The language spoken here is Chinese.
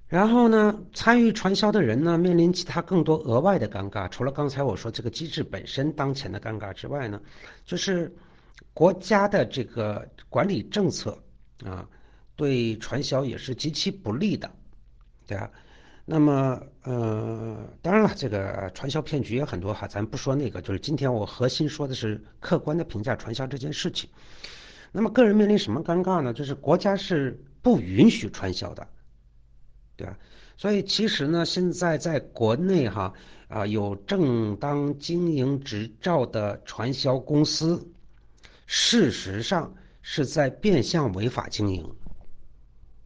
然后呢，参与传销的人呢，面临其他更多额外的尴尬。除了刚才我说这个机制本身当前的尴尬之外呢，就是国家的这个管理政策啊，对传销也是极其不利的，对吧？那么，当然了，这个传销骗局也很多哈，咱不说那个，就是今天我核心说的是客观的评价传销这件事情。那么，个人面临什么尴尬呢？就是国家是不允许传销的，对吧？所以其实呢，现在在国内哈有正当经营执照的传销公司，事实上是在变相违法经营。